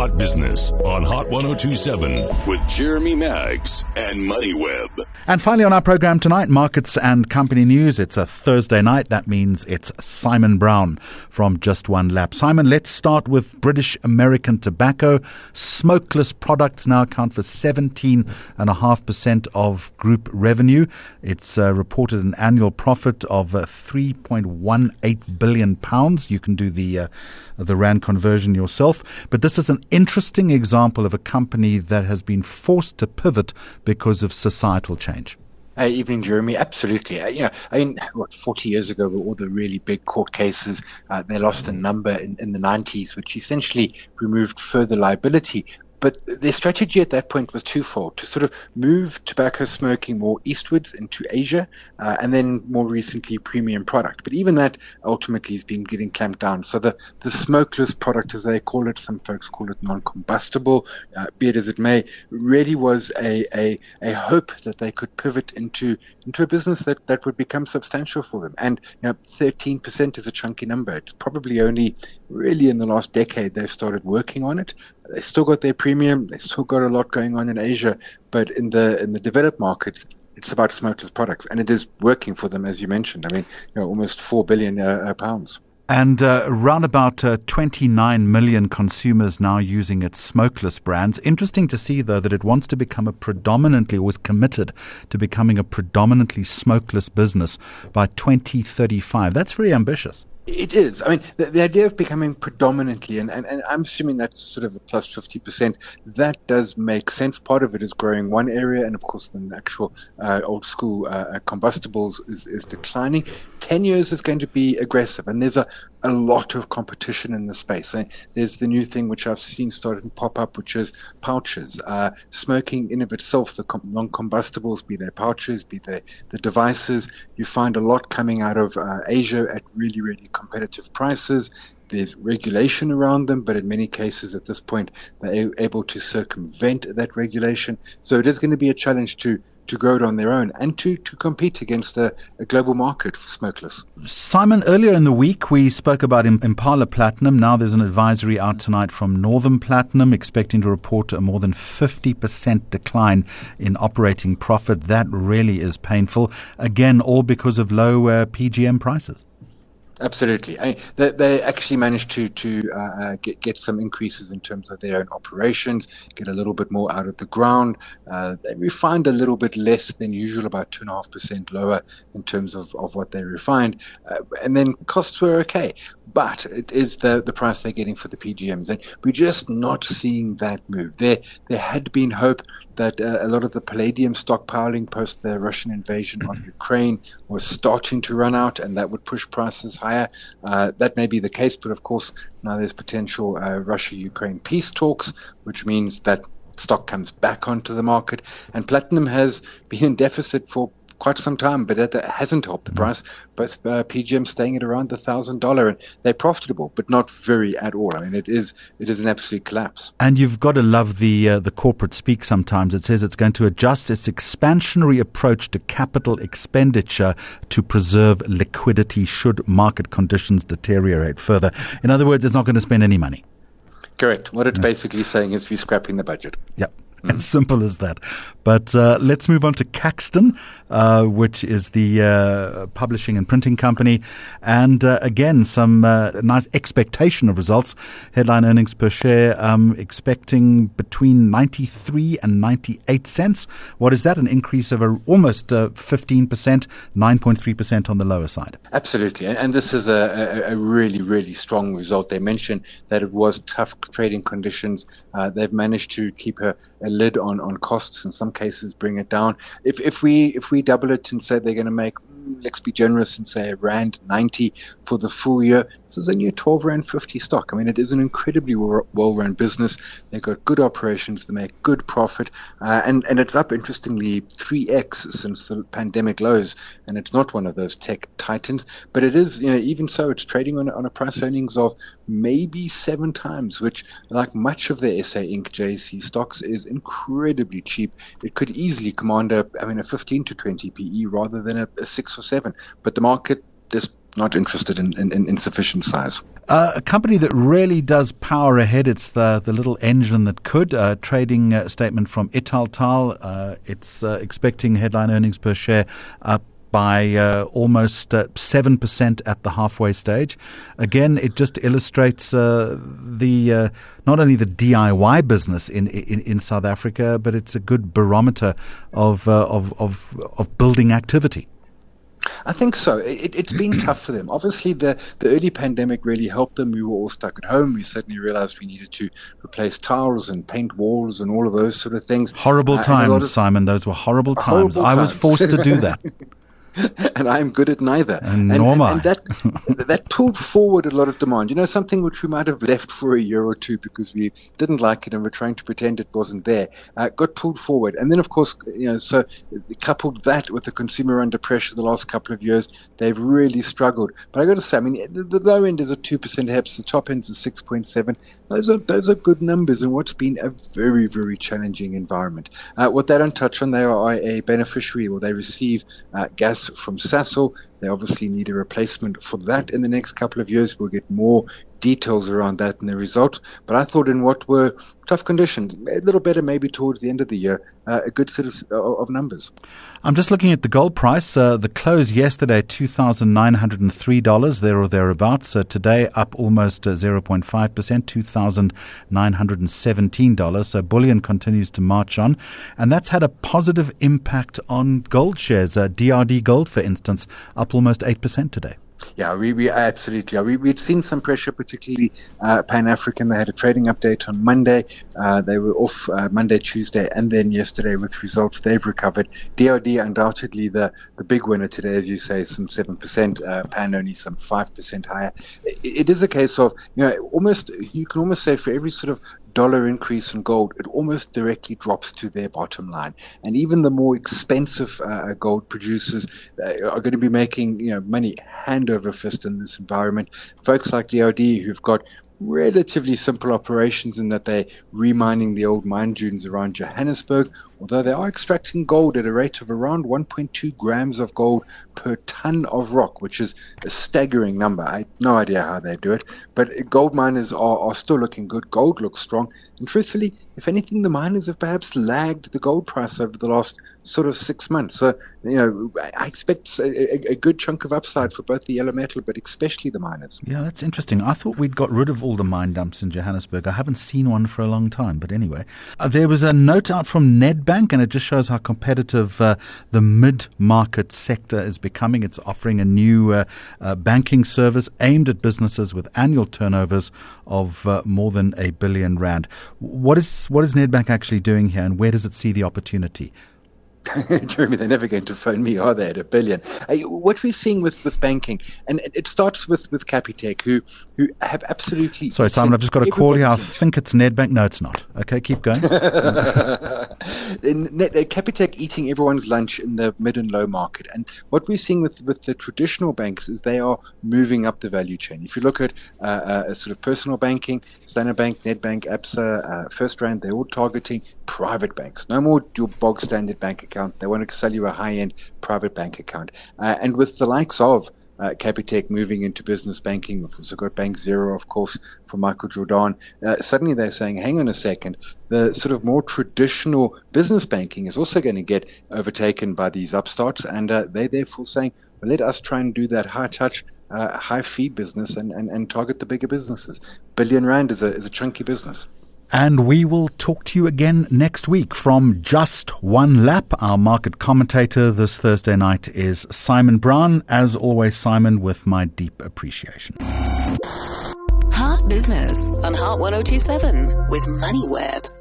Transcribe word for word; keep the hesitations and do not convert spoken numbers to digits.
Hot Business on Hot one oh two point seven with Jeremy Maggs and MoneyWeb. And finally on our program tonight, markets and company news. It's a Thursday night. That means it's Simon Brown from Just One Lap. Simon, let's start with British American Tobacco. Smokeless products now account for seventeen point five percent of group revenue. It's uh, reported an annual profit of uh, three point one eight billion pounds. You can do the uh, the rand conversion yourself. But this is an interesting example of a company that has been forced to pivot because of societal change. Uh, evening, Jeremy. Absolutely. Uh, you know, I mean, what, forty years ago were all the really big court cases. Uh, they lost a number in, in the nineties, which essentially removed further liability. But their strategy at that point was twofold: to sort of move tobacco smoking more eastwards into Asia, uh, and then more recently premium product. But even that ultimately has been getting clamped down. So the, the smokeless product, as they call it, some folks call it non-combustible, uh, be it as it may, really was a, a, a hope that they could pivot into into a business that, that would become substantial for them. And you know, thirteen percent is a chunky number. It's probably only really in the last decade they've started working on it. They still got their premium. They still got a lot going on in Asia, but in the in the developed markets, it's about smokeless products, and it is working for them, as you mentioned. I mean, you know, almost four billion uh, pounds. And uh, around about uh, twenty-nine million consumers now using its smokeless brands. Interesting to see, though, that it wants to become a predominantly, or was committed to becoming a predominantly smokeless business by twenty thirty-five. That's very ambitious. It is. I mean, the, the idea of becoming predominantly, and, and, and I'm assuming that's sort of a plus fifty percent, that does make sense. Part of it is growing one area, and of course the actual uh, old school uh, combustibles is, is declining. Ten years is going to be aggressive, and there's a, a lot of competition in the space. And there's the new thing which I've seen starting to pop up, which is pouches. Uh, smoking in of itself, the com- non-combustibles, be they pouches, be they the devices, you find a lot coming out of uh, Asia at really, really competitive prices. There's regulation around them, but in many cases at this point, they're able to circumvent that regulation. So it is going to be a challenge to to grow it on their own and to, to compete against a, a global market for smokeless. Simon, earlier in the week, we spoke about Impala Platinum. Now there's an advisory out tonight from Northam Platinum expecting to report a more than fifty percent decline in operating profit. That really is painful. Again, all because of low uh, P G M prices. Absolutely. I mean, they, they actually managed to to uh, get get some increases in terms of their own operations, get a little bit more out of the ground. Uh, they refined a little bit less than usual, about two and a half percent lower in terms of, of what they refined, uh, and then costs were okay. But it is the the price they're getting for the P G Ms, and we're just not seeing that move. There there had been hope that uh, a lot of the palladium stockpiling post the Russian invasion on Ukraine was starting to run out, and that would push prices higher. Uh, that may be the case, but of course now there's potential uh, Russia-Ukraine peace talks, which means that stock comes back onto the market. And platinum has been in deficit for quite some time, but that hasn't helped the price. Both uh, P G M staying at around the thousand dollar, and they're profitable, but not very at all. I mean, it is it is an absolute collapse. And you've got to love the uh, the corporate speak. Sometimes it says it's going to adjust its expansionary approach to capital expenditure to preserve liquidity should market conditions deteriorate further. In other words, it's not going to spend any money. Correct. What it's yeah. basically saying is we're scrapping the budget. Yep. As simple as that. But uh, let's move on to Caxton, uh, which is the uh, publishing and printing company. And uh, again, some uh, nice expectation of results. Headline earnings per share um, expecting between ninety-three and ninety-eight cents. What is that? An increase of a, almost uh, fifteen percent, nine point three percent on the lower side. Absolutely. And this is a, a, a really, really strong result. They mentioned that it was tough trading conditions. Uh, they've managed to keep a, a lid on, on costs, in some cases bring it down. If if we if we double it and say they're going to make, let's be generous and say rand ninety for the full year, this is a new twelve rand fifty stock. I mean, it is an incredibly well-run business. They've got good operations. They make good profit, uh, and and it's up interestingly three x since the pandemic lows. And it's not one of those tech titans, but it is, you know, even so, it's trading on on a price earnings of maybe seven times, which, like much of the S A Inc J S E stocks, is incredibly cheap. It could easily command a, I mean, a fifteen to twenty P E rather than a, a six or seven. But the market just not interested in, in, in sufficient size. Uh, a company that really does power ahead, it's the, the little engine that could. Uh, trading uh, statement from Italtal. Uh, it's uh, expecting headline earnings per share up by uh, almost uh, seven percent at the halfway stage. Again, it just illustrates uh, the uh, not only the D I Y business in, in, in South Africa, but it's a good barometer of uh, of, of of building activity. I think so. It, it's been tough for them. Obviously, the, the early pandemic really helped them. We were all stuck at home. We suddenly realized we needed to replace tiles and paint walls and all of those sort of things. Horrible uh, times, of, Simon. Those were horrible times. Horrible I was times. forced to do that. And I'm good at neither. And, and, and, and that that pulled forward a lot of demand. You know, something which we might have left for a year or two because we didn't like it and we're trying to pretend it wasn't there, uh, got pulled forward. And then, of course, you know, so coupled that with the consumer under pressure the last couple of years, they've really struggled. But I got to say, I mean, the, the low end is a two percent H E P S, the top end is a six point seven. Those are those are good numbers in what's been a very, very challenging environment. Uh, what they don't touch on, they are a beneficiary, or they receive uh, gas from Sasol. They obviously need a replacement for that in the next couple of years. We'll get more details around that in the result. But I thought in what were tough conditions, a little better maybe towards the end of the year, uh, a good set of, of numbers. I'm just looking at the gold price. Uh, the close yesterday, two thousand nine hundred three dollars, there or thereabouts. Uh, today, up almost uh, zero point five percent, two thousand nine hundred seventeen dollars. So bullion continues to march on. And that's had a positive impact on gold shares. Uh, D R D Gold, for instance, up almost eight percent today. Yeah, we, we absolutely are. We, we'd seen some pressure, particularly uh, Pan-African. They had a trading update on Monday. Uh, they were off uh, Monday, Tuesday, and then yesterday with results. They've recovered. D R D undoubtedly the, the big winner today, as you say, some seven percent. Uh, Pan only some five percent higher. It, it is a case of, you know, almost, you can almost say for every sort of dollar increase in gold, it almost directly drops to their bottom line. And even the more expensive uh, gold producers uh, are going to be making, you know, money hand over fist in this environment. Folks like D R D who've got relatively simple operations in that they're remining the old mine dunes around Johannesburg, although they are extracting gold at a rate of around one point two grams of gold per ton of rock, which is a staggering number. I have no idea how they do it, but gold miners are, are still looking good. Gold looks strong. And truthfully, if anything, the miners have perhaps lagged the gold price over the last sort of six months. So, you know, I expect a, a good chunk of upside for both the yellow metal, but especially the miners. Yeah, that's interesting. I thought we'd got rid of all the mine dumps in Johannesburg. I haven't seen one for a long time. But anyway, uh, there was a note out from Nedbank, and it just shows how competitive uh, the mid-market sector is becoming. It's offering a new uh, uh, banking service aimed at businesses with annual turnovers of uh, more than a billion rand. What is what is Nedbank actually doing here, and where does it see the opportunity? Jeremy, they're never going to phone me, are they, at a billion? Uh, what we're seeing with, with banking, and it, it starts with, with Capitec, who who have absolutely... Sorry, Simon, I've just got to call you. I think it's Nedbank. No, it's not. Okay, keep going. in, Capitec eating everyone's lunch in the mid and low market. And what we're seeing with, with the traditional banks is they are moving up the value chain. If you look at uh, uh, sort of personal banking, Standard Bank, Nedbank, Absa, uh, First Rand, they're all targeting private banks. No more your bog standard bank account. They want to sell you a high-end private bank account. Uh, and with the likes of uh, Capitec moving into business banking, we've also got Bank Zero, of course, for Michael Jordan, uh, suddenly they're saying, hang on a second, the sort of more traditional business banking is also going to get overtaken by these upstarts. And uh, they're therefore saying, well, let us try and do that high-touch, uh, high-fee business and, and, and target the bigger businesses. Billion Rand is a, is a chunky business. And we will talk to you again next week from Just One Lap. Our market commentator this Thursday night is Simon Brown. As always, Simon, with my deep appreciation. Heart Business on Heart one oh two seven with MoneyWeb.